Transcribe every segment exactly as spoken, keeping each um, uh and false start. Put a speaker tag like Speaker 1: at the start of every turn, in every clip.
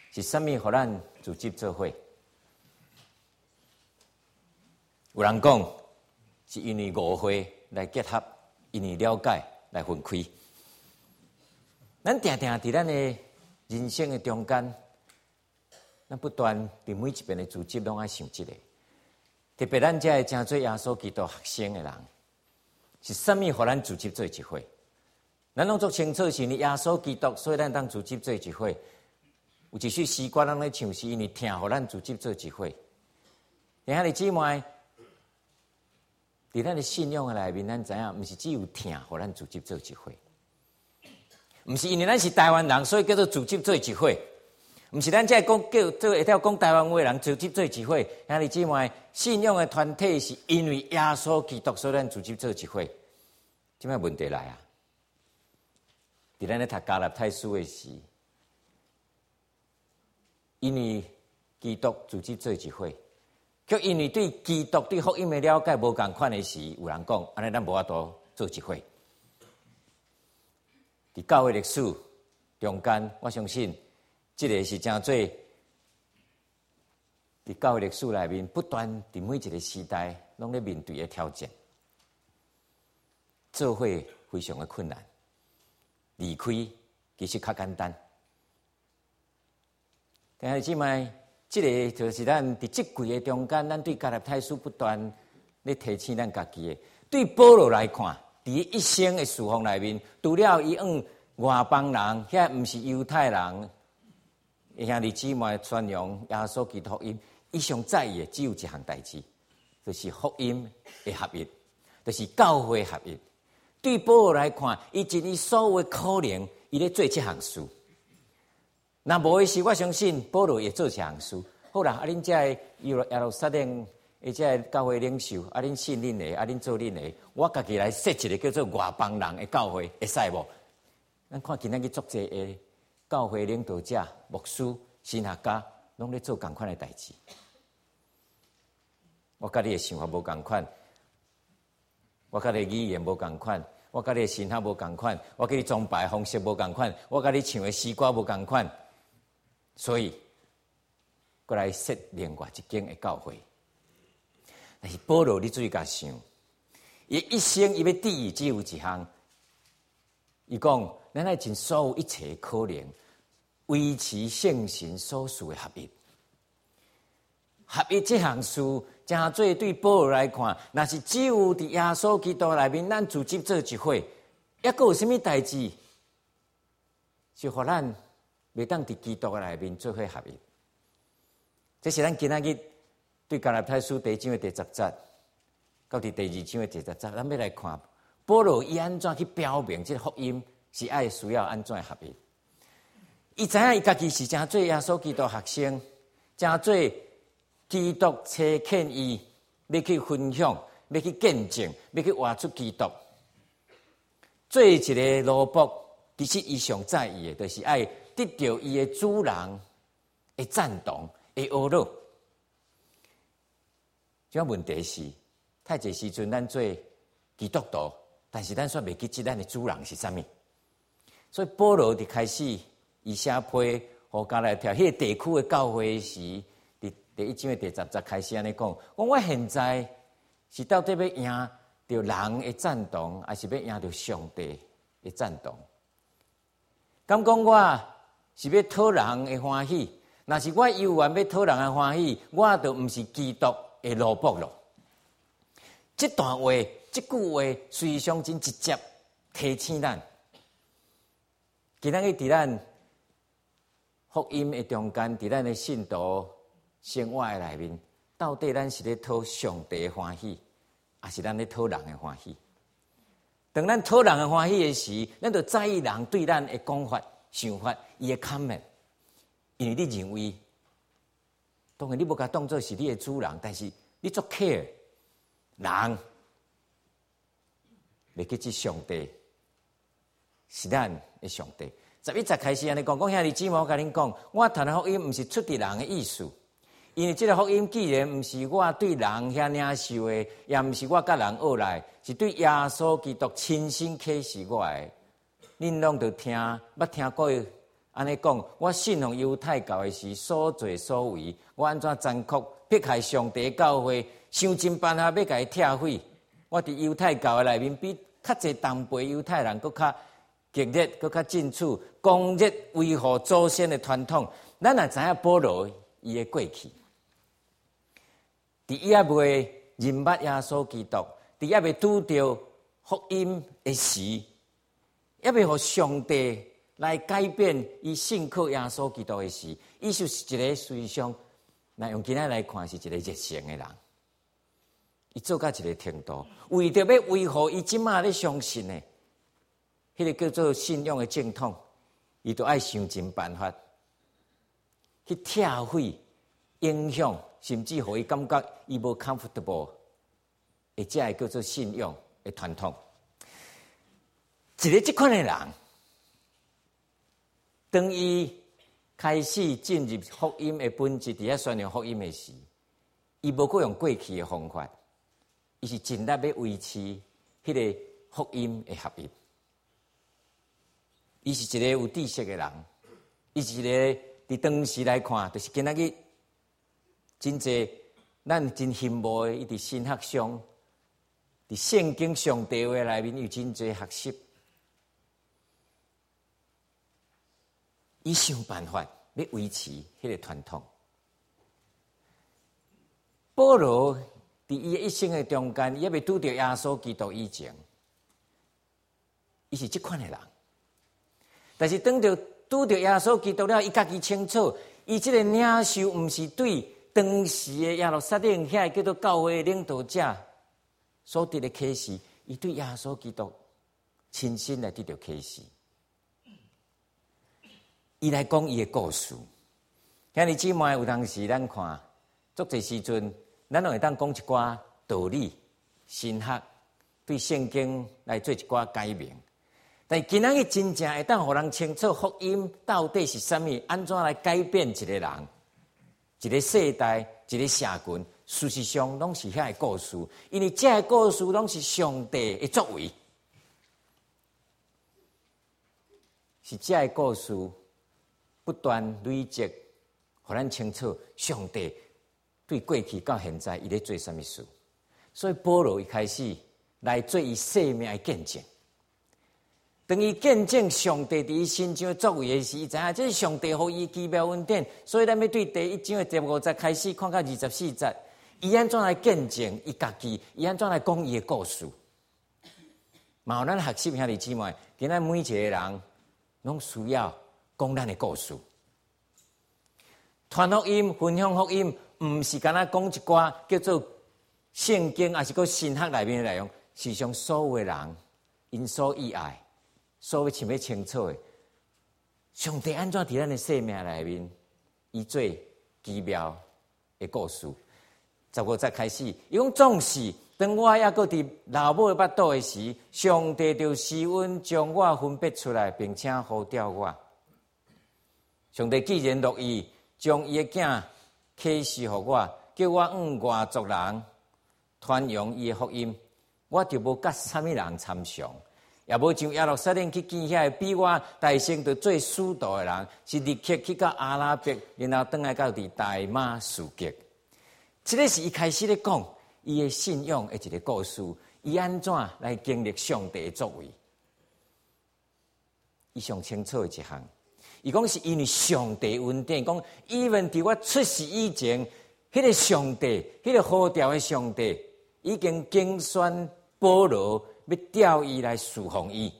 Speaker 1: 是啥物？互咱组织做伙？有人讲是因为误会来结合，因为了解来分开。咱定定伫咱的人生的中间，咱不断伫每一边的组织拢爱想即个。特别咱遮真做耶稣基督学生的人，是啥物？互咱组织做一伙？咱拢足清楚是因为耶稣基督，所以咱当组织做一伙。有一首诗歌，咱咧唱是因为听，互咱组织做一伙。弟兄姊妹，伫咱的信仰的内面，咱知影，毋是只有听，互咱组织做一伙。毋是因为咱是台湾人，所以叫做组织做一伙。毋是咱才讲叫做会晓讲台湾话的人组织做一伙。兄弟姊妹，信仰的团体是因为耶稣基督，所以咱组织做一伙。即摆问题来啊！伫咱咧读加拉太书的时，因为基督组织做一伙，却因为对基督对福音的了解无共款的时，有人讲安尼咱无法度做一伙。伫教会历史中间，我相信这个是真做伫教会历史内面不断伫每一个时代拢咧面对的挑战。做伙非常的困难，离开其实较简单。但是姊妹，这个就是咱伫即几个中间，咱对加拉太书不断咧提醒咱家己的。对保罗来看，伫一生的侍奉内面，除了伊往外邦人，遐毋是犹太人，兄弟姊妹宣扬耶稣基督福音，伊上在意的只有一项代志，就是福音的合一，就是教会合一。对保罗来看，伊尽伊所有的可能，伊咧做这项事。若无的是，我相信保罗也做这项事。好啦，啊，恁遮的耶路撒冷，而且教会领袖，啊，恁信恁的，啊，恁做恁的，我家己来设一个叫做外邦人的教会，会使无？咱看今仔日足济的教会领导者、牧师、神学家，拢咧做同款的代志。我甲你的想法无同款。我甲你语言无共款，我甲你神学无共款，我甲你崇拜方式无共款，我甲你唱的诗歌无共款，所以，过来设另外一间的教会。但是保罗，你注意甲想，伊一生伊要第一只有一项，伊讲，咱爱尽所有一切可能，维持圣神所属的合一。合一这项事，真做对保罗来看，若是只有伫耶稣基督内面，咱组织做一伙，抑阁有啥物代志，是互咱袂当伫基督内面做伙合一。这是咱今仔日对加拉太书第一章的第十节，到伫第二章的第十节，咱要来看保罗伊安怎去表明这个福音是爱需要安怎合一。伊知影伊家己是真做耶稣基督学生，真做基督差遣伊要去分享，要去见证，要去活出基督。做一个奴仆，其实伊上在意的，就是爱得到伊的主人的赞同、的阿乐。这问题是，太济时阵咱做基督徒，但是咱却袂记得咱的主人是啥物。所以保罗伫开始伊写批互加拉太迄个地区的教会时。第一章的第十节开始安尼讲，讲我现在是到底要赢着人的赞同，还是要赢着上帝的赞同？敢讲我是要讨人的欢喜？若是我犹原要讨人的欢喜，我就毋是基督的奴仆咯。这段话，这句话，非常真直接提醒咱，今仔日伫咱福音的中间，伫咱的信徒生活的内面，到底咱是咧讨上帝的欢喜，还是咱咧讨人的欢喜？当咱讨人的欢喜的时，咱就在意人对咱的讲法、想法、伊的 comment， 因为你认为，当然你无甲当作是你的主人，但是你做 care 人，袂记起上帝是咱的上帝。十一节开始安尼讲，讲兄弟姊妹，我甲恁讲，我谈的福音毋是出伫人的意思。因为这个福音既然不是我对人遐领受的，也不是我甲人学来，是对耶稣基督亲身启示我的。恁拢着听，捌听过安尼讲，我信奉犹太教的时所作所为，我安怎残酷迫害上帝教会，想尽办法要甲伊拆毁。我伫犹太教的内面，比较侪同辈犹太人搁较激烈，搁较进取，攻击维护祖先的传统。咱也知影保罗伊的过去，伫伊还未认捌耶稣基督，伫伊还未拄着福音的时，还未互上帝来改变伊信靠耶稣基督的时，伊就是一个随上，那用今仔来看是一个热诚的人。伊做到一个程度，为着要维护伊即马咧相信的，迄、那个叫做信仰的正统，伊都爱想尽办法去拆毁、影响，甚至互伊感觉伊无 comfortable， 或者会叫做信仰的传统。一个即款的人，当伊开始进入福音的本质，伫遐宣扬福音的时，伊无过用过去的方法。伊是尽力要维持迄个福音的合一。伊是一个有知识的人，伊是一个伫当时来看，就是今仔日真济咱真羡慕的，伊伫神学上，伫圣经上帝话内面有真济学习。伊想办法要维持迄个传统。保罗伫伊一生的中间，伊还未拄着耶稣基督以前，伊是即款的人。但是当着拄着耶稣基督了，伊家己清楚，伊即个领袖毋是对当时的耶路撒冷遐叫做教会的领导者所得的启示，伊对耶稣基督亲身来得到启示。伊来讲伊的故事。遐日姊妹有当时咱看，足侪时阵。咱会当讲一寡道理、神学，对圣经来做一寡改名。但今仔日真正会当互人清楚福音到底是啥物，安怎来改变一个人、一个世代、一个社群。事实上，拢是遐个故事，因为这个故事拢是上帝的作为，是这个故事不断累积，互咱清楚上帝。对过去到现在，伊咧做啥物事？所以保罗一开始来做伊生命的见证。当伊见证上帝伫伊身上作为的时，伊知影这是上帝予伊奇妙恩典。所以咱要对第一章的第五节开始看到二十四节，伊安怎来见证伊家己？伊安怎来讲伊的故事？嘛有咱学习兄弟姊妹，今仔每一个人拢需要讲咱的故事，传福音、分享福音。毋是干那讲一寡叫做圣经，还是个神学内面的内容，是上所有的人因所意爱、所要想要清楚的，上帝安怎伫咱的生命内面，伊做奇妙的故事。十五节开始，伊讲总是当我还阁伫老母的腹肚的时，上帝就施恩将我分别出来，并且呼召我。上帝既然乐意将伊的囝启示互我，叫我向外族人传扬伊的福音，我就无甲啥物人参详，也无像耶路撒冷去见遐比我大声着最使徒的人，是立刻去到阿拉伯，然后转来到伫大马士革。这个是伊开始咧讲伊的信仰的一个故事，伊安怎来经历上帝的作为。伊上清楚的一项。伊讲是因为上帝恩典，讲even伫我出世以前，迄、那个上帝，迄、那个呼召的上帝，已经竞选保罗，要调伊来侍奉伊。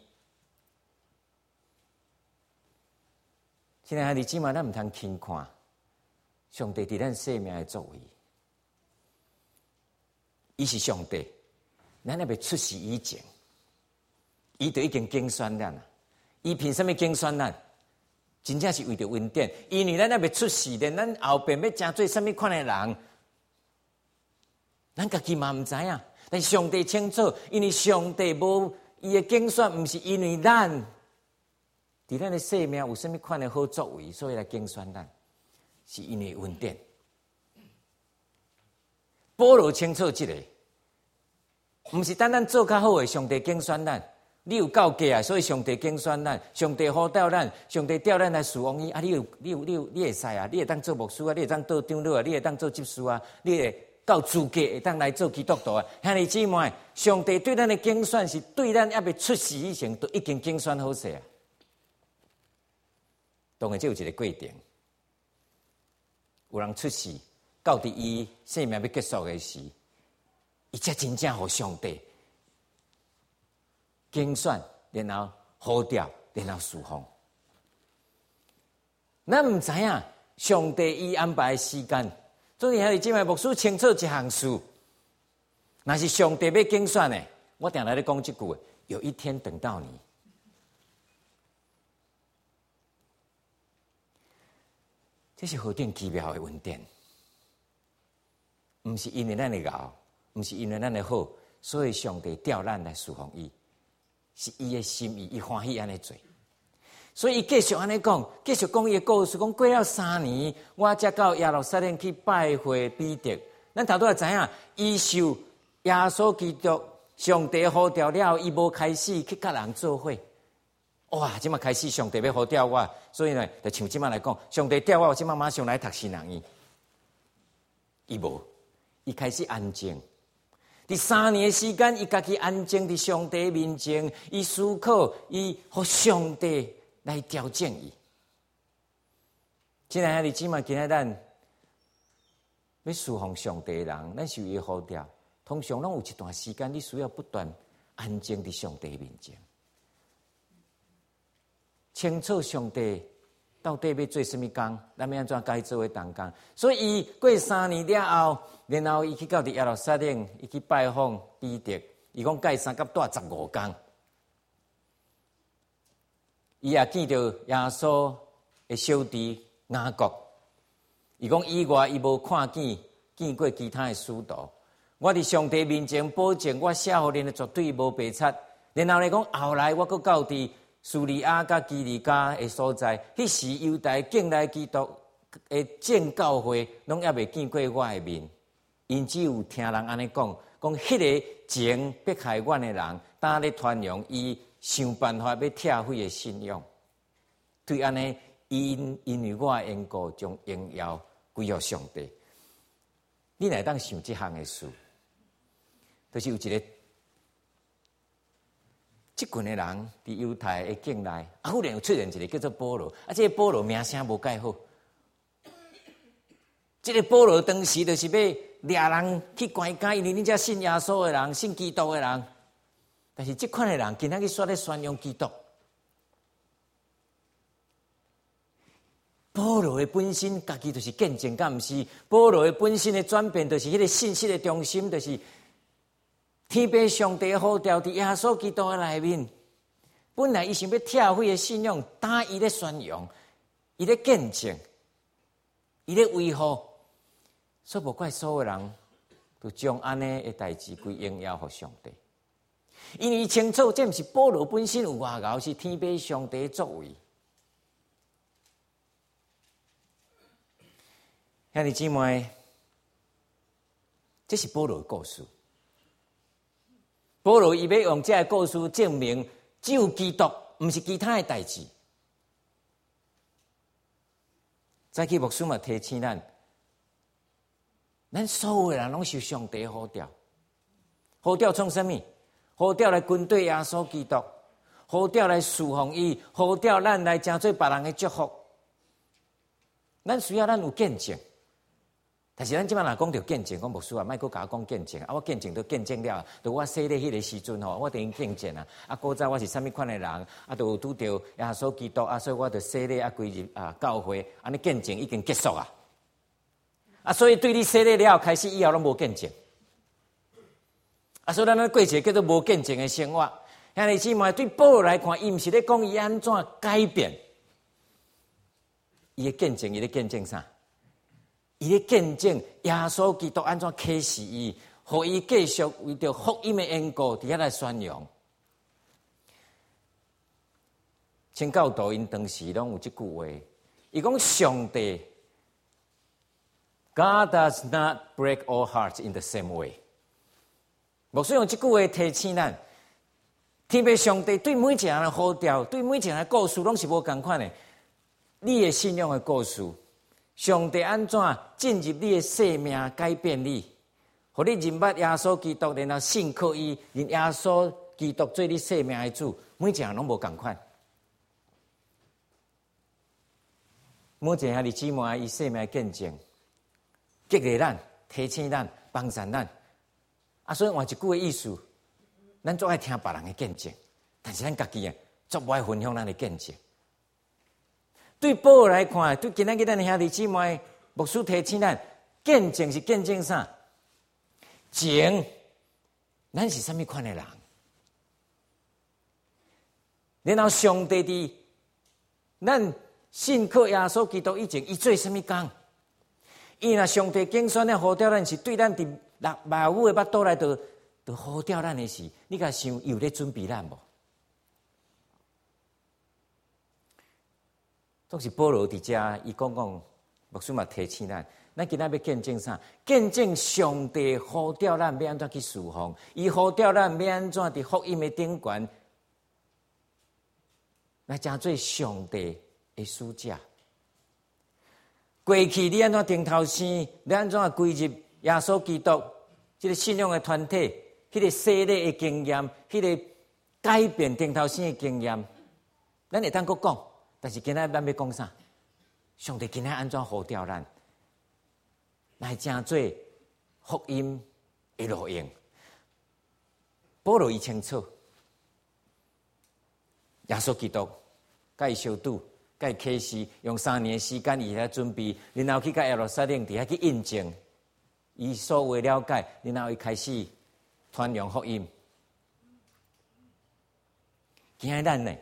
Speaker 1: 现在兄弟姊妹，咱毋通轻看上帝伫咱生命的作为，伊是上帝，咱还未出世以前，伊就已经竞选咱啦。伊凭什么竞选咱？真正是为着恩典，因为咱还未出世咧，咱后边要成做什么款的人，咱家己嘛唔知影。但上帝清楚，因为上帝无伊的竞选，唔是因为咱伫咱的生命有什么款的好作为，所以来竞选咱，是因为恩典。保罗清楚这个，唔是单单做较好的，上帝竞选咱。 你有够格啊！所以上帝拣选咱，上帝呼召咱，上帝调咱来侍奉伊啊！你有你有你有你会使啊！你会当做牧师啊！你会当做长老啊！你会当做执事啊！你会够资格会当来做基督徒啊！兄弟姊妹，上帝对咱的拣选是对咱还未出世以前都已经拣选好势啊！当然，这有一个过程。有人出世，到伫伊生命要结束的时，伊才真正互上帝拣选，然后呼召，然后侍奉。咱唔知影上帝伊安排的时间，所以兄弟姊妹，牧师清楚一项事，若是上帝要拣选的，我定来咧讲一句：有一天等到你。这是何等奇妙的恩典！不是因为咱的熬，不是因为咱的好，所以上帝调咱来侍奉伊，是伊的心意，伊欢喜安尼做。所以伊继续安尼讲，继续讲伊的故事，讲过了三年，我才到耶路撒冷去拜会彼得。咱头拄也知影，伊受耶稣基督上帝呼召了，伊无开始去甲人做伙。哇！即马开始，上帝要呼召我，所以呢，就像即马来讲，上帝调我，即马马上来读新人医。伊无，伊开始安静。第三年的时间，伊家己安静伫上帝面前，伊思考，伊互上帝来调整伊。亲爱的姊妹，今仔咱要侍奉上帝的人，咱受伊呼召，通常拢有一段时间，你需要不断安静伫上帝面前。清楚上帝到底要做什么工，咱要安怎该做的当工。所以伊过三年了后，然后伊去到伫耶路撒冷，伊去拜访彼得。伊讲介三甲带十五天，伊也见到耶稣的小弟雅各。伊讲以外，伊无看见见过其他的使徒。我伫上帝面前保证，我写互恁的绝对无白擦。然后来讲，后来我阁到伫叙利亚甲基利家的所在，迄时犹太敬来基督的正教会，拢还未见过我的面，因只有听人安尼讲，讲迄个前迫害阮的人，当咧传扬伊想办法要拆毁的信仰。对安尼，因因为我的缘故，将荣耀归予上帝。你来当想即项的事，就是有一个。即群的人伫犹太的境内，啊，忽然又出现一个叫做保罗，啊，这个保罗名声无介好。这个保罗当时就是要掠人去关监，因为恁遮信耶稣的人、信基督的人，但是这款的人今仔日煞咧宣扬基督。保罗的本身家己就是见证，敢毋是？保罗的本身的转变，就是迄个信息的中心，就是。天父上帝呼召伫耶稣基督的内面，本来伊想要拆毁的信仰，打伊咧宣扬，伊咧见证，伊咧维护，所以无怪所有人都将安尼的代志归荣耀互上帝，因为伊清楚这毋是保罗本身有外貌，是天父上帝的作为。兄弟姊妹，这是保罗的故事。保罗伊要用这个故事证明，只有基督，毋是其他的代志。早起牧师嘛提醒咱，咱所有的人拢受上帝呼召，呼召创什么？呼召来跟对耶稣基督，呼召来侍奉伊，呼召咱来成做别人的祝福。咱需要咱有见证。但是咱即摆若讲到见证，讲牧师啊，莫阁甲我讲见证啊！我见证都见证了，就我洗礼迄个时阵吼，我著用见证啊！啊，古早我是啥物款的人，啊，都有拄着耶稣基督啊，所以我著洗礼啊，归入啊教会，安尼见证已经结束啊！啊，所以对你洗礼了开始以后拢无见证，啊，所以咱咧过一个叫做无见证的生活。兄弟姊妹，对保罗来看，伊毋是咧讲伊安怎改变，伊的见证，伊咧见证啥？伊咧见证耶稣基督安怎启示伊，互伊继续为着福音的缘故，伫遐来宣扬。清教徒因当时拢有即句话，伊讲上帝 God does not break all hearts in the same way。牧师用即句话提醒咱， 天父上帝对每一个人的呼召，对每一个人的故事，拢是无同款的。你的信仰的故事，上帝安怎进入你的生命，改变你，互你认捌耶稣基督，然后信靠伊，认耶稣基督做你生命的主，每一个人拢无同款。每一个兄弟姊妹伊生命的见证，激励咱、提醒咱、帮助咱。啊，所以换一句的意思，咱总爱听别人的见证，但是咱家己啊，总不爱分享咱的见证。对保罗来看，对今仔日咱的兄弟姊妹，牧师提醒咱，见证是见证啥？前，咱是什么款的人？然后上帝伫咱信靠耶稣基督以前，伊做什么工？伊若上帝拣选的呼召咱是对咱伫六万五的巴肚内头，就呼召咱的事，你甲想有咧准备咱无？都是保罗伫遮，伊讲讲，牧师嘛提醒咱，咱今仔要见证啥？见证上帝呼召咱要安怎去侍奉，伊呼召咱要安怎伫福音的顶悬，来成做上帝的使者。过去你安怎顶头生，你安怎归入耶稣基督这个信仰的团体，迄、那个洗礼的经验，迄、那个改变顶头生的经验，咱会当阁讲。但是今仔咱要讲啥？上帝今仔安怎呼召咱来成做福音的路用？保罗伊清楚，耶稣基督甲伊相拄，甲伊启示，用三年的时间伊遐准备，然后去甲耶路撒冷伫遐去印证伊所有了解，然后伊开始传扬福音。今仔咱呢？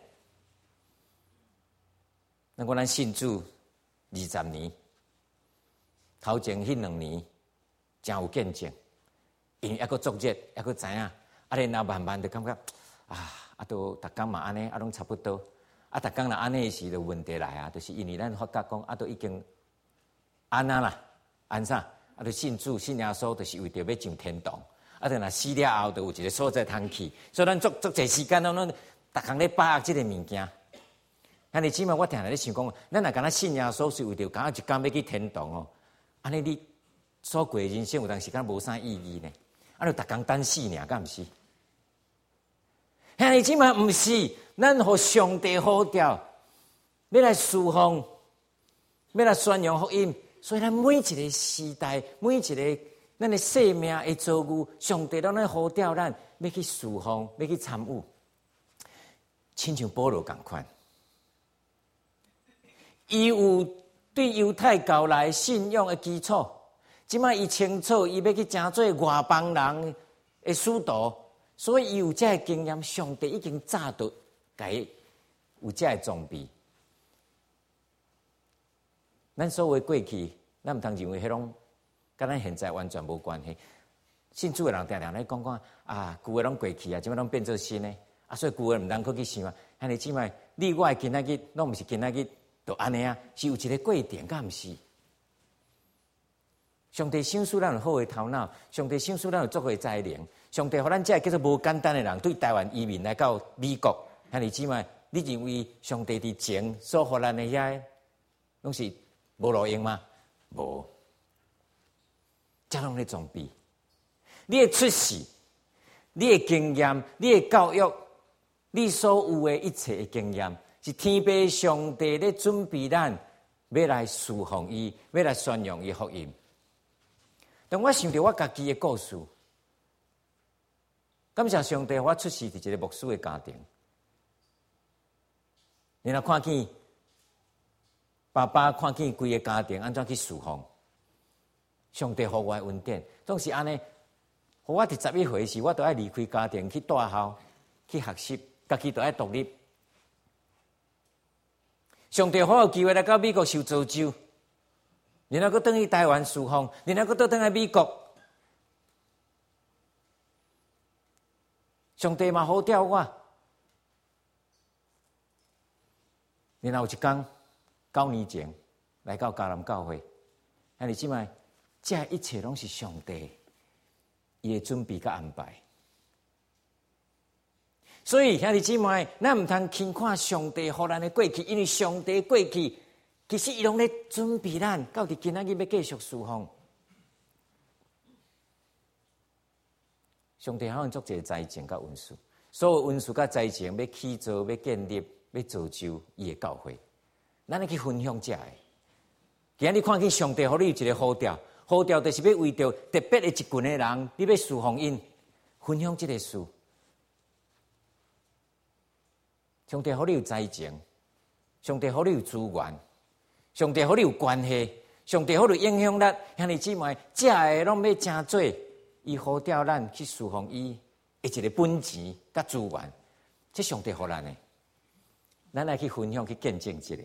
Speaker 1: 那我咱信主二十年，头前迄两年真有见证，因为抑个作业，抑个知影，啊，然后慢慢就感觉啊，啊都逐工嘛安尼，啊拢差不多，啊逐工若安尼时就问题来啊，就是因为咱发觉讲，啊都已经安啊啦，安啥，啊都信主信耶稣，就是为着要上天堂，啊，等若死了后，就有一个所在通去，所以咱足足侪时间拢拢逐工咧把握即个物件。那你起码我听来咧想讲，咱若敢若信耶稣是为着敢若一天要去天堂哦，安尼你所过的人生有当时敢无啥意义呢？啊，就逐工等死尔，敢毋是？那你起码毋是，咱互上帝呼召，要来侍奉，要来宣扬福音，所以咱每一个时代，每一个咱的生命的遭遇，上帝都咧呼召咱要去侍奉，要去参与，亲像保罗共款。伊有对犹太教来信仰的基础，即摆伊清楚伊要去成做外邦人的使徒，所以伊有这个经验。上帝已经早就甲伊有这个装备。咱所谓过去，咱毋通认为迄种甲咱现在完全无关系。信主的人常常咧讲讲啊，旧的拢过去啊，即摆拢变做新的啊，所以旧的毋通去想啊。安尼即摆你我今仔日拢毋是今仔日。就安尼啊，是有一个过程，敢毋是？上帝赏赐咱有好的头脑，上帝赏赐咱有足够的才能，上帝互咱这叫做无简单的人，对台湾移民来到美国，兄弟姊妹，你认为上帝伫前所互咱的遐，拢是无路用吗？无，这拢咧装备。你的出世，你的经验，你的教育，你所有的一切的经验。是天父上帝咧准备咱，要来侍奉伊，要来宣扬伊福音。当我想到我家己的故事，感谢上帝，我出世伫一个牧师的家庭，然后看见爸爸看见规个家庭安怎去侍奉，上帝互我的恩典，总是安尼。互我伫十一岁时，我都爱离开家庭去大校去学习，家己都爱独立。上帝好有机会来到美国受造就，然后佫转去台湾侍奉，然后佫倒转来美国。上帝嘛好调我，然后有一天九年前来到迦南教会，兄弟姊妹，这一切拢是上帝伊的准备甲安排。 所以兄弟姊妹，咱唔通轻看上帝予咱的过去，因为上帝过去其实伊拢咧准备咱到伫今仔日要继续侍奉。上帝好像做一个灾情甲温书，所有温书甲灾情要起造、要建立、要造就伊的教会，咱来去分享这个。今日你看见上帝，互你有一个呼召，呼召就是要为着特别的一群的人，你要侍奉因，分享这个事。上帝互你有灾情，上帝互你有资源，上帝互你有关系，上帝互你影响力，兄弟姊妹，这个拢要真做，伊呼召咱去侍奉伊的一个本钱甲资源，这上帝互咱的，咱来去分享去见证这个。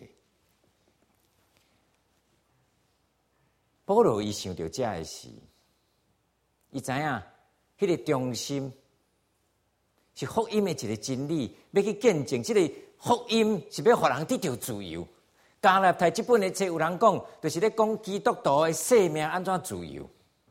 Speaker 1: 保罗伊想到这个事，伊知影迄个中心是福音的一个真理，要去见证这个福音是要互人得到自由。加拉太这本的册有人讲，就是咧讲基督徒的生命安怎自由。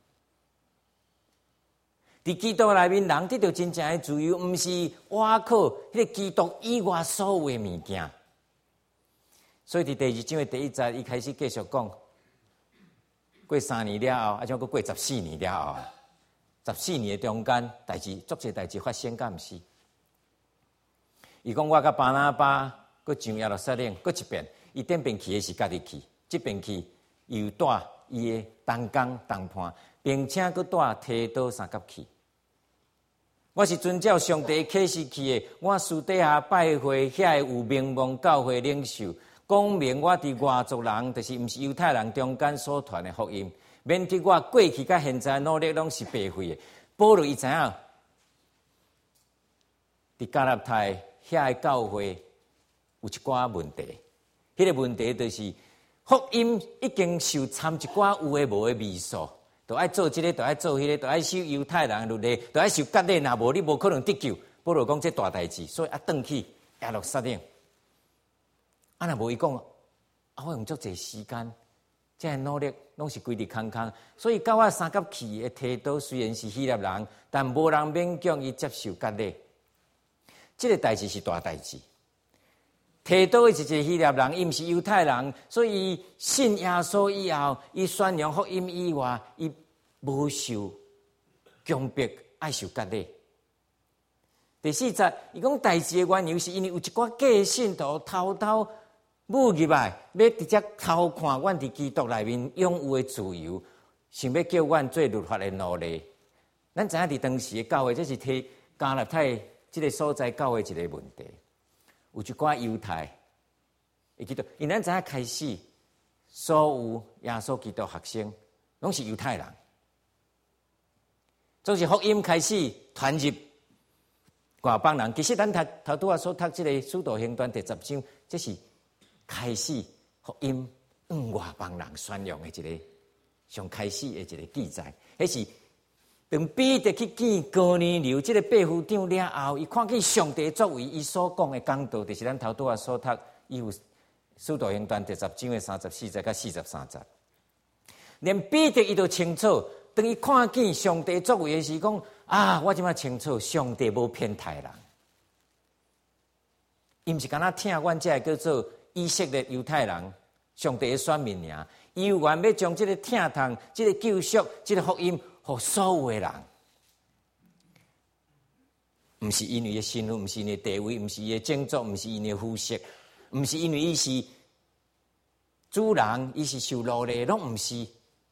Speaker 1: 伫基督内面，人得到真正的自由，毋是挖靠迄个基督以外所有的物件。所以伫第二章的第一节，伊开始继续讲。过三年了后，啊，像过过十四年了后，十四年的中间，代志足侪代志发生，敢毋是？伊讲我甲巴拿巴，搁上耶路撒冷，搁一遍，伊顶边去的是家己去，这边去又带伊的同工同伴，并且搁带提多三甲去。我是遵照上帝启示去的，我私底下拜会遐有名望教会领袖。讲明我伫外族人，就是毋是犹太人中间所传的福音，免得我过去甲现在努力拢是白费的。保罗伊知影，伫加拉太遐个教会有一寡问题，迄、那个问题就是福音已经受参一寡有诶无诶味素，都爱做即、这个，都爱做迄、那个，都爱守犹太人律例，都爱守割礼，若无你无可能得救。保罗讲这大代志，所以啊，转去耶路撒冷。啊，若无伊讲，啊，我用足侪时间，这样努力拢是规日空空，所以到我三甲去的提多虽然是希腊人，但无人勉强伊接受割礼。这个代志是大代志。提多是一个希腊人，伊毋是犹太人，所以信耶稣以后，伊宣扬福音以外，伊无受强迫爱受割礼。第四节，伊讲代志的缘由是因为有一寡假信徒偷偷舞入来，要直接偷看阮伫基督内面拥有的自由，想要叫阮做律法的奴隶。咱知影伫当时的教会，这是替加拉太这个所在教会一个问题。有一寡犹太，会记得，因咱知影开始，所有耶稣基督学生拢是犹太人，总是福音开始传入外邦人。其实咱头头拄啊所读这个《使徒行传》第十章，这是开始福音向外邦人宣扬的一个上开始的一个记载。迄是当彼得去见哥尼流这个百夫长了后，伊看见上帝作为伊所讲的讲道，就是咱头拄啊所读《伊有使徒行传》第十章的三十四节到四十三节。连彼得伊都清楚，当伊看见上帝作为的时，讲啊，我即摆清楚，上帝无偏袒人，伊毋是敢若听阮这叫做以色列犹太人上帝的选民尔，伊有愿要将这个听堂、这个救赎、这个福音，互所有的人，毋是因为伊的身份，毋是因为地位，毋是伊的种族，毋是因为肤色，毋是因为伊是主人，伊是受奴隶，拢毋是。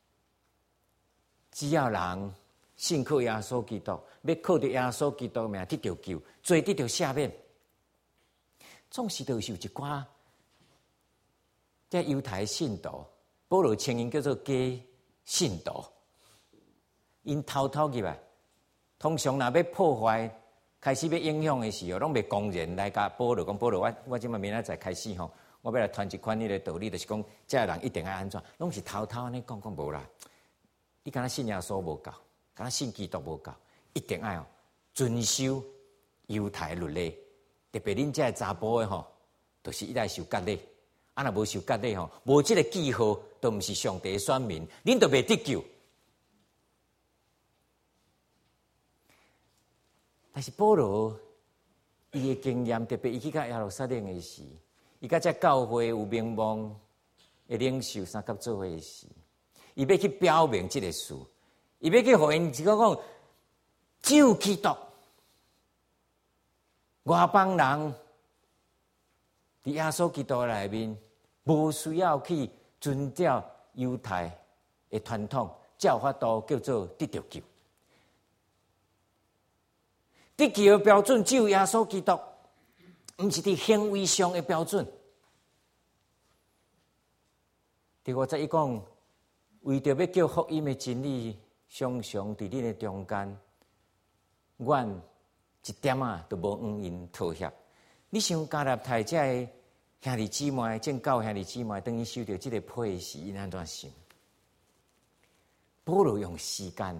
Speaker 1: 只要人信靠耶稣基督，要靠着耶稣基督名得到救，罪得到赦免，总是都是有一寡这犹太信徒，保罗称因叫做假信徒，因偷偷入来，通常若要破坏、开始要影响的时候，拢袂公然来甲保罗讲，保罗我我即摆明仔载开始吼，我要来传一款迄个道理，就是讲这个人一定要安怎，拢是偷偷安尼讲讲无啦。你敢若信耶稣无够，敢若信基督无够，一定要遵守犹太律例。特别恁这查甫的吼，就是一来受割礼，啊若无受割礼吼，无这个记号，都毋是上帝的选民，恁都袂得救。但是保罗伊的经验，特别伊去到耶路撒冷的时，伊甲这教会有名望的领袖三甲做伙的时，伊要去表明这个事，伊要去互因一个讲，只有基督，外邦人伫耶稣基督内面，无需要去遵照犹太的传统，照法度叫做得着救。得救的标准只有耶稣基督，毋是伫行为上的标准。第五十一讲，为着要叫福音的真理常常伫恁的中间，阮一点啊都无向因妥协。你想加入太这的兄弟姊妹，正教兄弟姊妹，等于受到这个配是因安怎想？保罗用时间，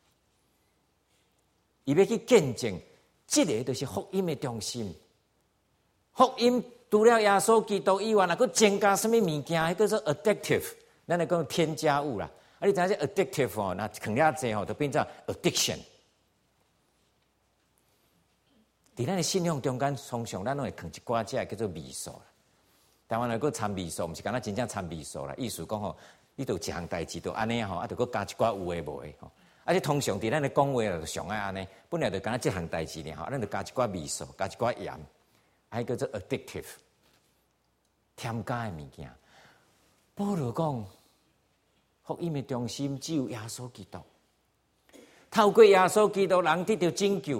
Speaker 1: 伊要去见证，这个就是福音的中心。福音除了耶稣基督以外，若佫增加什么物件？迄叫做 addictive， 咱来讲添加物啦。啊，你知影这 addictive 哦，那放了济吼，就变成 addiction。伫咱的信仰中间，通常咱拢会放一寡只叫做味素啦。台湾来讲掺味素，毋是敢若真正掺味素啦。意思讲吼，你著一项代志著安尼吼，啊，著佫加一寡有诶无诶吼。啊，这通常伫咱的讲话就上爱安尼，本来著敢若即项代志呢吼，咱著加一寡味素，加一寡盐，啊，叫做 addictive， 添加诶物件。保罗讲，福音的中心只有耶稣基督，透过耶稣基督，人得到拯救。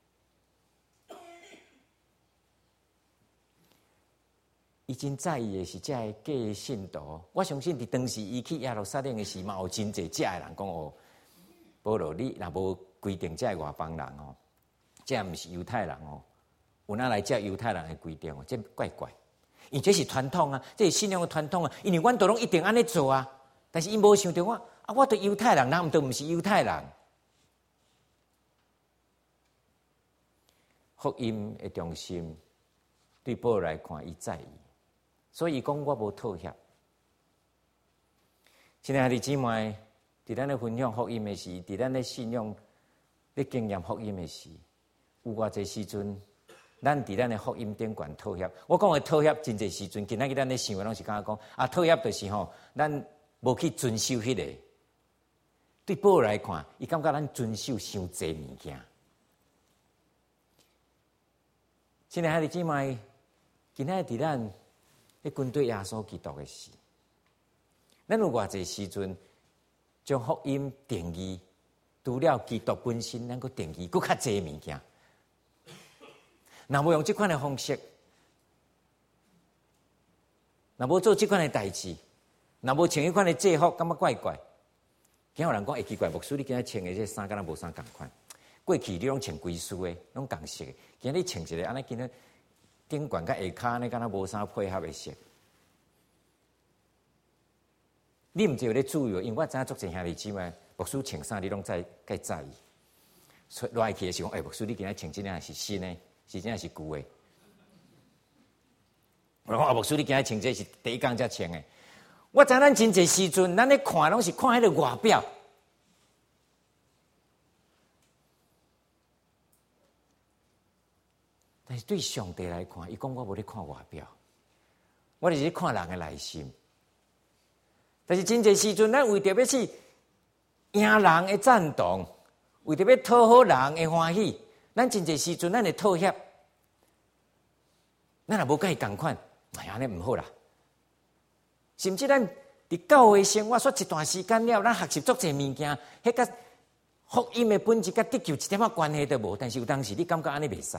Speaker 1: 伊真在意的是这个假的信徒，我相信伫当时伊去耶路撒冷的时，嘛有真侪假的人讲哦，保罗你若无规定这外邦人哦，这毋是犹太人哦，有哪来这犹太人的规定哦？这怪怪，因为这是传统啊，这是信仰的传统啊，因为阮都拢一定安尼做啊，但是伊无想到我啊，我对犹太人，人都毋是犹太人。福音的中心对保罗来看，伊在意。所以讲，我无妥协。亲爱的姊妹，伫咱咧分享福音的时，伫咱咧信仰、咧经验福音的时，有偌济时阵，咱伫咱的福音顶悬妥协。我讲的妥协，真侪时阵，今仔日咱咧想的拢是感觉讲啊，妥协就是吼，咱无去遵守迄个。对保罗来看，伊感觉咱遵守伤侪物件。亲爱的姊妹，今仔日伫咱咧军队耶稣基督的事，咱有偌济时阵将福音定义，除了基督本身，咱个定义佫较济物件。若无用这款的方式，若无做这款的代志，若无穿迄款的制服，感觉怪怪。今有人讲会奇怪，牧师你今仔穿的这衫敢若无啥共款。过去你拢穿规丝的，拢共色的，今日穿一个安尼，今日。顶管甲下骹呢，敢若无啥配合的色。你毋就有咧注意？因为我知影足侪兄弟姊妹，牧师穿啥你拢在介在意。所以来去的时候，哎，牧师你今日穿真正是新的，是真正是旧的。我讲啊，牧师你今日穿这是第一工才穿的。我知咱真侪时阵，咱咧看拢是看迄个外表。但是对上帝来看，伊讲我无咧看外表，我就是咧看人的内心。但是真侪时阵，咱为着要去赢人的赞同，为着要讨好人的欢喜，咱真侪时阵咱会妥协。咱若无甲伊共款，哎呀，安尼毋好啦。甚至咱伫教会生活煞一段时间了，咱学习足侪物件，迄甲福音的本质甲得救一点仔关系都无。但是有当时你感觉安尼袂使。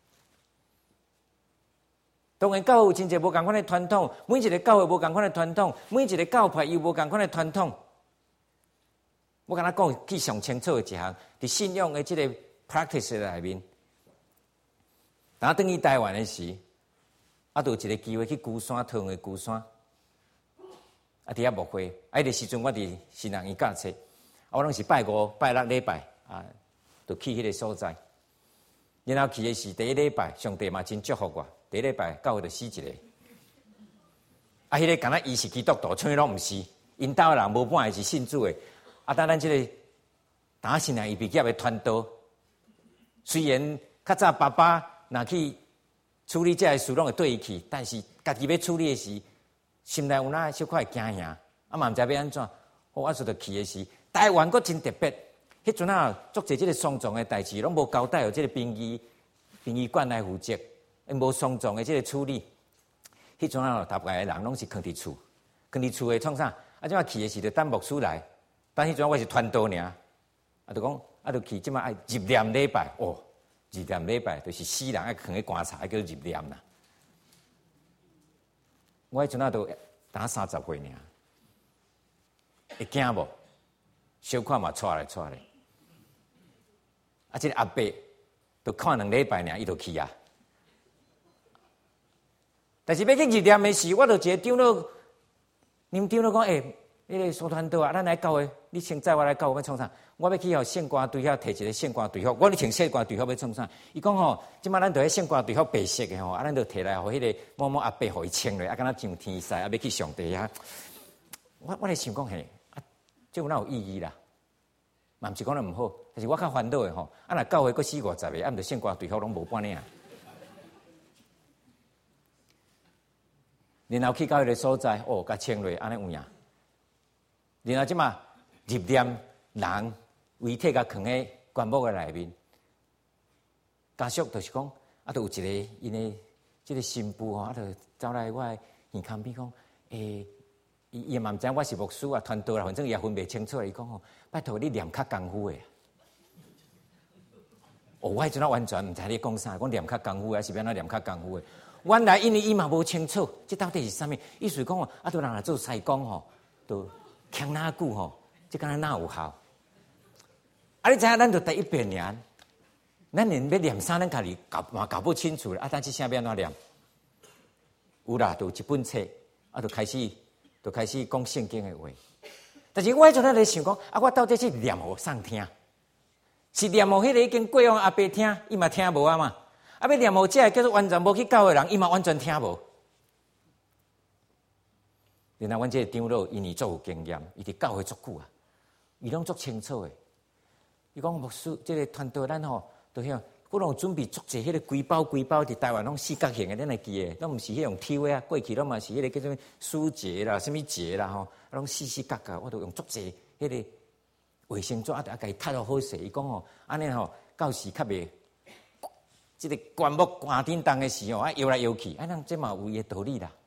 Speaker 1: 当然，教会有真侪无共款的传统，每一个教会无共款的传统，每一个教派又无共款的传统。我敢若讲去上清楚的一项，伫信仰的这个 practice 内面，当等于台湾的时，啊，就有一个机会去孤山桃园孤山，啊，伫遐牧会，啊，迄个时阵我伫新人院教册，啊，我拢是拜五、拜六礼拜啊，就去迄个所在。然后去的是第一礼拜，上帝嘛真祝福我。第一礼拜教会就死一个，啊，迄个敢若伊是基督徒，像伊拢毋是，因兜的人无半个是信主的。啊，当咱即个打新人预备业的传道，虽然较早爸爸若去处理这个事拢会对伊去，但是家己要处理的时，心内有哪小可会惊吓，啊嘛毋知要安怎，好我就去的时，台湾阁真特别，迄阵啊，足侪即个丧葬的代志拢无交代，有即个殡仪殡仪馆来负责，无丧葬的即个处理。迄阵啊，大概的人拢是囥伫厝，囥伫厝的创啥？啊，即马去的时就等牧师来，但迄阵我是传道尔，啊，就讲啊，就去即马爱入殓礼拜哦。入殓礼拜就是死人爱囥喺棺材，叫入殓啦。我迄阵啊都打三十岁尔，会惊无？小可嘛带来带来。啊，即个阿伯都看两礼拜尔，伊就去啊。但是要去入殓的时，我就一个长老，恁长老讲，诶、欸，迄、那个苏团道啊，咱来教会，你先载我来教会要创啥？我要去互圣歌队遐摕一个圣歌队服，我咧穿圣歌队服要创啥？伊讲吼，即摆咱着迄圣歌队服白色的吼，啊，咱着摕来互迄个某某阿伯互伊穿咧，啊，敢若上天使，啊，要去上帝遐。我我咧想讲嘿，啊，这有哪有意义啦？嘛毋是讲得毋好，但是我较烦恼的吼，啊，若教会佫四五十个，啊，毋着圣歌队服拢无半领。然后去到迄个所在，哦，甲穿落安尼有影。然后即马入殓人。遗体甲藏喺棺木嘅内面，家属就是讲，啊，都有一个因为即个新妇吼，啊，就走来我耳康边讲，诶、欸，伊伊嘛毋知我是牧师啊，传道啦，反正伊也分袂清楚。伊讲吼，拜托你念较功夫诶。哦，我迄阵啊完全毋知你讲啥，讲念较功夫还是要安怎念较功夫诶。原来因为伊嘛无清楚，即到底是啥物？意思讲吼，啊，都人来做西工吼，都强哪久吼，即敢若哪有效？啊！你知影，咱就第一遍尔，咱连要念啥，咱家己搞嘛搞不清楚了。啊，但即声要安怎念？有啦，就有一本册，啊，就开始，就开始讲圣经的话。但是我迄阵咧想讲，啊，我到底是念互谁听？是念互迄个已经过往阿伯听，伊嘛听无啊嘛。啊，要念互这叫做完全无去教的人，伊嘛完全听无。然后阮这个长老，因为足有经验，伊伫教会足久啊，伊拢足清楚的。伊讲牧师，即、这个团队咱吼，都遐，我拢准备足济迄个规包规包伫台湾拢四角形的，咱会记诶，拢毋是迄种挑诶啊，过去拢嘛是迄个叫做书节啦、什物节啦吼，拢四四角角，我都用足济迄个卫生纸啊，啊，家己贴落好势。伊讲吼，安尼吼，到时较袂，即个棺木挂叮当诶时候啊，摇来摇去，啊，咱这嘛有伊诶道理啦。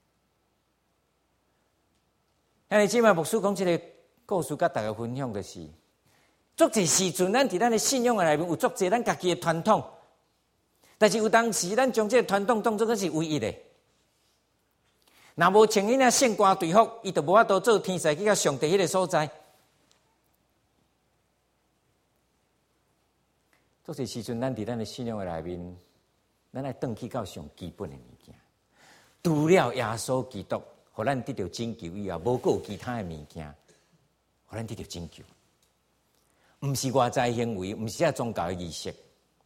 Speaker 1: 安尼即摆牧师讲即个故事，甲大家分享的是。足侪时阵，咱伫咱的信仰内面有足侪咱家己的传统，但是有当时咱将这个传统当作是唯一的。若无穿迄领圣歌队服，伊就无法度做天使去到上帝迄个所在。足侪时阵，咱伫咱的信仰内面，咱来转去到上基本的物件。除了耶稣基督，互咱得到拯救以后，无阁有其他的物件，互咱得到拯救。毋是外在行为，毋是啊宗教的仪式。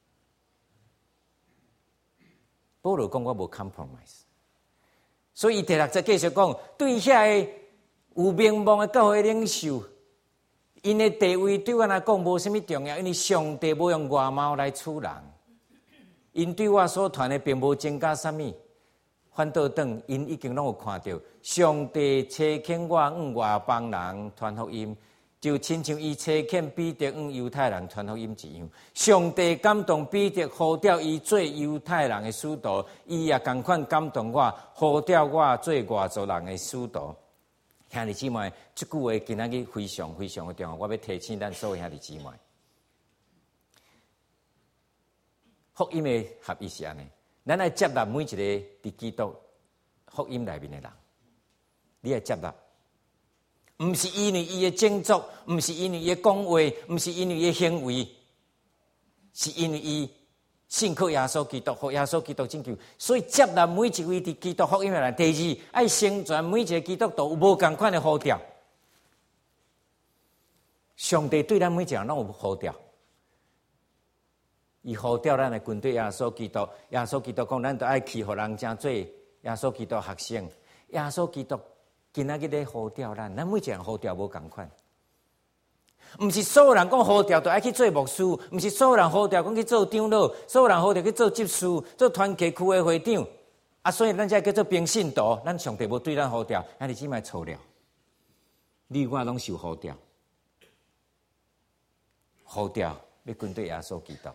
Speaker 1: 保罗讲我无 compromise， 所以第六节继续讲，对遐个有名望的教会领袖，因的地位对我来讲无什么重要，因为上帝无用外貌来处人，因对我所传的并无增加什么，反倒等因已经拢有看到，上帝差遣我向外邦人传福音。就亲像伊差遣彼得向犹太人传福音一样，上帝感动彼得呼召伊做犹太人的使徒，伊也同款感动我，呼召我做外族人的使徒。兄弟姊妹，这句话今仔日非常非常的重要，我要提醒咱所有兄弟姊妹。福音的合意是安尼，咱来接纳每一个伫基督福音内面的人，你来接纳。毋是因为伊的种族，毋是因为伊的讲话，毋是因为伊的行为，是因为伊信靠耶稣基督，互耶稣基督拯救。所以接纳每一位伫基督福音的人。第二，爱成全每一个基督徒有无同款的呼召。上帝对咱每一个人拢有呼召，伊呼召咱的军队耶稣基督，耶稣基督讲，咱都爱去互人正做耶稣基督学生，耶稣基督。今仔日咧呼召咱，咱每一个人呼召无共款。 毋是所有人讲呼召都爱去做牧师，毋是所有人呼召讲去做长老，所有人呼召去做执事、做团契区的会长。啊，所以咱才叫做平信徒，咱上帝无对咱呼召，兄弟姊妹错了。你我拢受呼召，呼召要跟对耶稣基督。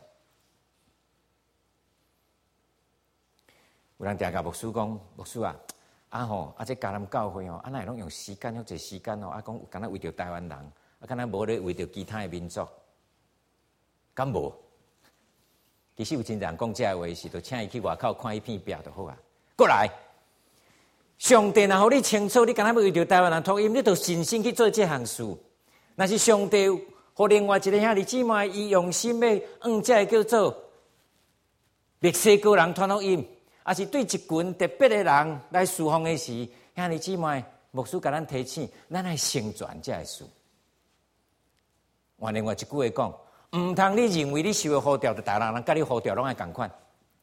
Speaker 1: 有人定甲牧师讲，牧师啊，啊吼，啊这迦南教会哦，啊那拢用时间，用这时间哦，啊讲敢若为着台湾人。啊，敢若无咧为着其他的民族，敢无？其实有真人讲这话是，就请伊去外口看一片壁就好啊。过来，上帝若互你清楚，你敢若要为着台湾人福音，你就信心去做这项事。若是上帝互另外一个兄弟姊妹，伊用心要用这叫做墨西哥人传福音，也是对一群特别的人来侍奉的时，兄弟姊妹，牧师甲咱提醒，咱来成全这个事。换另外一句话讲，毋通你认为你受的呼召，就大人人甲你呼召拢爱共款。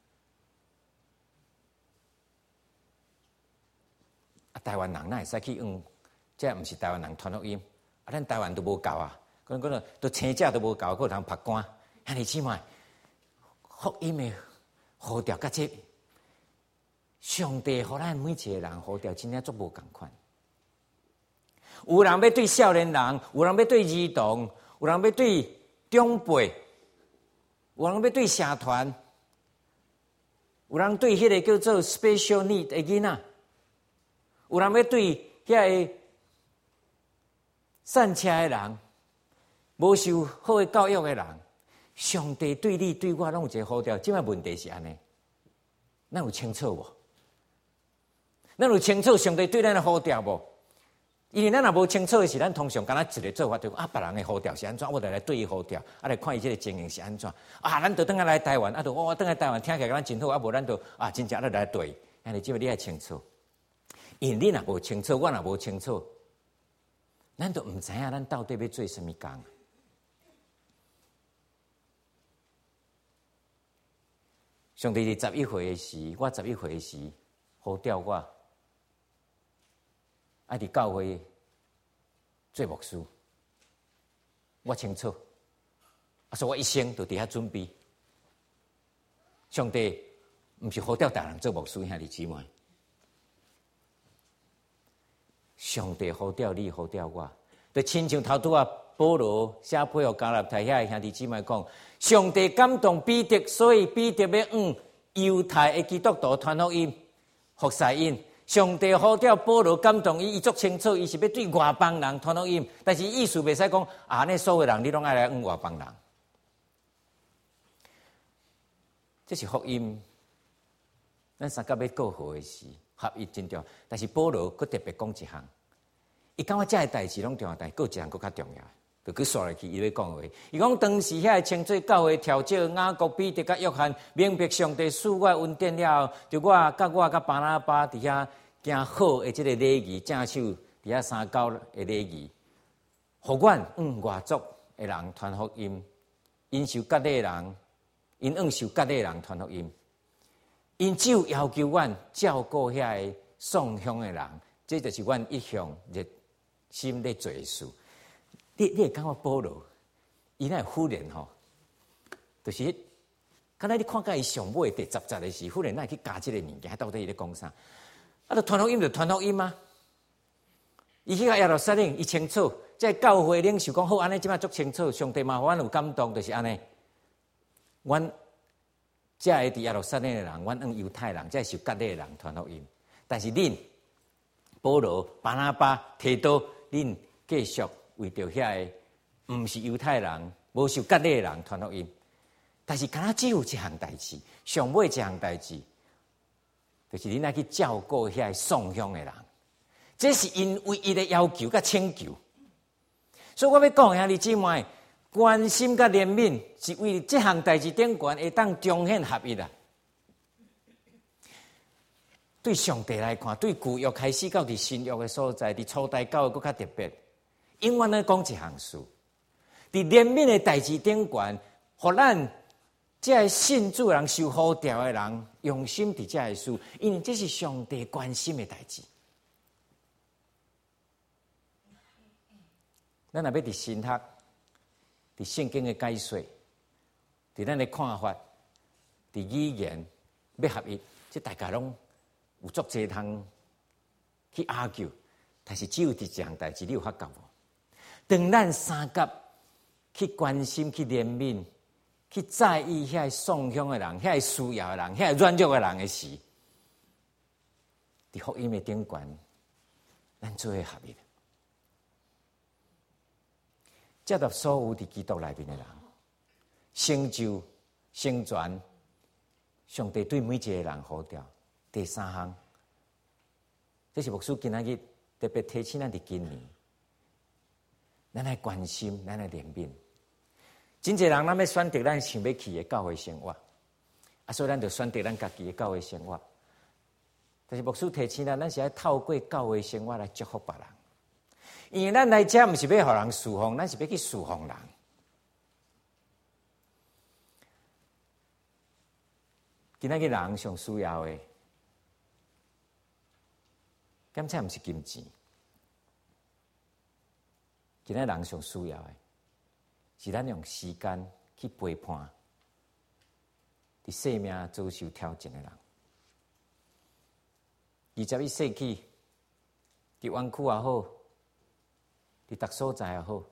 Speaker 1: 啊，台湾人哪会使去用？这毋是台湾人传福音，啊，咱台湾都无够啊，可能可能都生者都无够，佫有人拍官。兄弟姊妹，福音的呼召甲这上帝互咱每一个人呼召，真正足无共款。有人要对少年人，有人要对儿童。有人要对长辈，有人要对社团，有人对迄个叫做 special need 的囡仔，有人要对遐个散车的人，无受好的教育的人。上帝对你对我拢有一个呼召，即摆问题是安尼，咱有清楚无？咱有清楚上帝对咱的呼召无？因为咱若无清楚的是，咱通常敢若一个做法就啊，别人的呼召是安怎，我就来对伊呼召，啊来看伊这个经营是安怎。啊，咱就等下来台湾，啊，就我等下台湾听起来咱真好，啊，无咱就啊，真正来来对。安尼即个你爱清楚，因为你若无清楚，我若无清楚，咱就毋知影咱到底要做什么工。上帝是十一岁的时，我十一岁的时呼召我。爱伫教会做牧师，我清楚，啊，所以我一生就伫遐准备。上帝毋是呼召大人做牧师，兄弟姊妹，上帝呼召你，呼召我，就亲像头拄啊，保罗写批互加拉太遐的兄弟姊妹讲，上帝感动彼得，所以彼得要往犹太的基督徒传福音，服侍因。上帝呼召保罗感动伊，伊足清楚，伊是要对外邦人传福音，但是意思袂使讲啊，那所有人你拢爱来往外邦人，这是福音。咱三甲要过好的时，合一真重要。但是保罗佫特别讲一项，伊感觉这个代志拢重要，但佫有一项佫较重要，就佫刷落去伊要讲的话。伊讲当时遐清水教会调教雅各、彼得甲约翰，明白上帝赐我恩典了后，就我甲我甲巴拿巴伫遐。行好的这个礼仪，正守伫遐三教的礼仪，互阮往外族的人传福音，因受割礼的人，因往受割礼的人传福音，因只有要求阮照顾遐个送乡的人，这就是阮一向热心咧做事。你你会感觉保罗，伊那忽然吼，就是，刚才你看到伊上尾第十节的时，忽然那去加这个物件，到底伊咧讲啥？啊，就传福音就传福音吗？伊去到耶路撒冷，伊清楚，在教会领袖讲好，安尼即摆足清楚，上帝嘛，阮有感动，就是安尼。阮这个伫耶路撒冷的人，阮往犹太人，这受割礼的人传福音。但是恁保罗、巴拿巴、提多，恁继续为着遐个毋是犹太人、无受割礼的人传福音。但是敢若只有一项代志，上尾一项代志。就是你那去照顾遐送乡的人，这是因唯一的要求甲请求。所以我要讲，兄弟姊妹，关心甲怜悯是为这项代志顶悬会当彰显合一啊。对上帝来看，对旧约开始到伫新约的所在，伫初代教会更较特别，永远咧讲一项事，伫怜悯的代志顶悬，互咱。这个信主人受呼召的人，用心伫这个事，因为这是上帝关心的代志。咱若要伫神学， 伫圣经的解说，伫咱的看法，伫语言要合一，即大家拢有足侪通去 argue， 但是只有伫一项代志你有法觉无？当咱三甲去关心、去怜悯、去在意遐丧乡的人、遐需要的人、遐软弱的人的时，伫福音的顶悬，咱做伙合一。接纳所有伫基督内面的人，成就、成全上帝对每一个人呼召。第三项，这是牧师今仔日特别提醒咱伫今年，咱来关心，咱来怜悯。真侪人咱要选择咱想要去的教会生活，啊，所以咱就选择咱家己的教会生活。但是牧师提醒咱，咱是要透过教会生活来祝福别人。因为咱来遮毋是要互人侍奉，咱是要去侍奉人。今仔日人上需要的，检测毋是金钱，今仔人上需要的，是咱用时间去陪伴伫生命遭受挑战的人。二十一世纪，伫湾区也好，伫逐所在也好，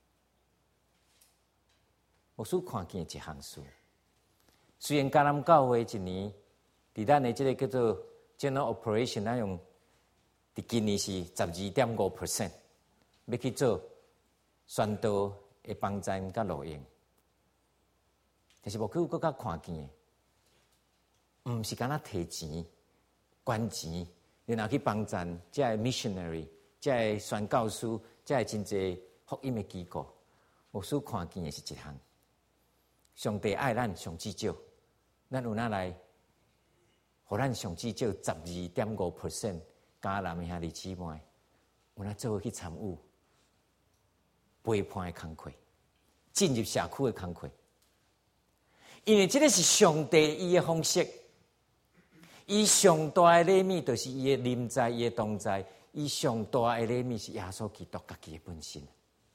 Speaker 1: 牧师看见一项事。虽然迦南教会一年伫咱的即个叫做 general operation， 咱用伫今年是十二点五 percent， 要去做宣道的帮赞甲录音，但是牧师佫较看见的，毋是干那摕钱、捐钱，然后去帮赞即个 missionary、即个宣教师、即个真侪福音的机构。牧师看见的是一项，上帝爱咱上至少。咱有哪来，互咱上至少十二点五 percent 迦南的兄弟姊妹，有哪做伙去参与陪伴的工作，进入社区的工作。因为这个是上帝伊的方式，伊上大的礼物就是伊的临在、伊的同在，伊上大的礼物是耶稣基督家己的本身。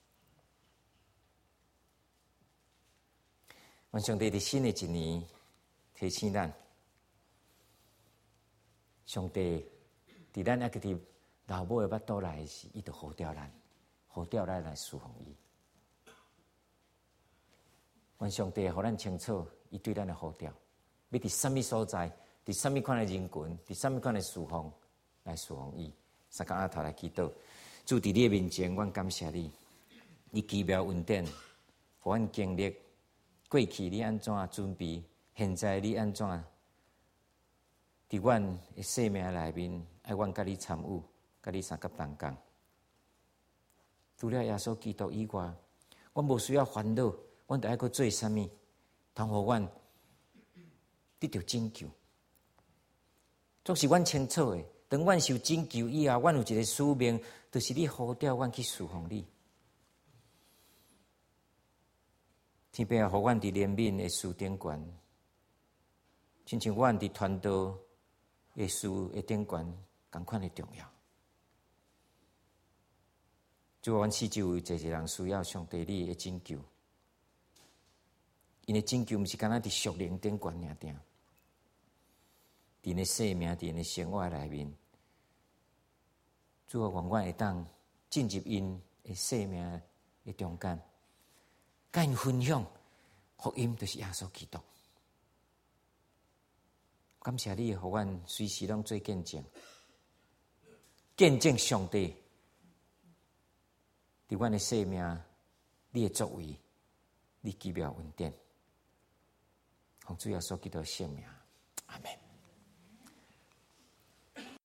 Speaker 1: 愿上帝伫新的一年提醒咱，上帝伫咱一个伫老母的腹肚内时，伊就呼召咱，呼召咱来侍奉伊。愿上帝互咱清楚，伊对咱的呼召，要伫什么所在，伫什么款的人群，伫什么款的侍奉来侍奉伊。三甲阿头来祈祷，主伫你的面前，阮感谢你，你奇妙恩典，互阮经历过去你安怎准备。现在你安怎？伫阮的生命内面，爱阮甲你参与，甲你三甲同工。除了耶稣基督以外，阮无需要烦恼，阮着爱去做啥物，通互阮得到拯救。总是阮清楚的，当阮受拯救以后，阮有一个使命，就是你呼召阮去侍奉你。天父啊，互阮伫怜悯的事顶悬。亲像阮伫传道的事的顶悬，同款的重要。主啊，阮四周围侪侪人需要上帝你的拯救，因为拯救毋是干那伫属灵顶悬尔定，伫因生命、伫因生活内面，主啊，愿阮会当进入因的生命的中间，甲因分享福音，就是耶稣基督。感谢你，互阮随时拢做见证，见证上帝伫阮的生命，你的作为，你奇妙恩典，奉主耶稣基督的圣名。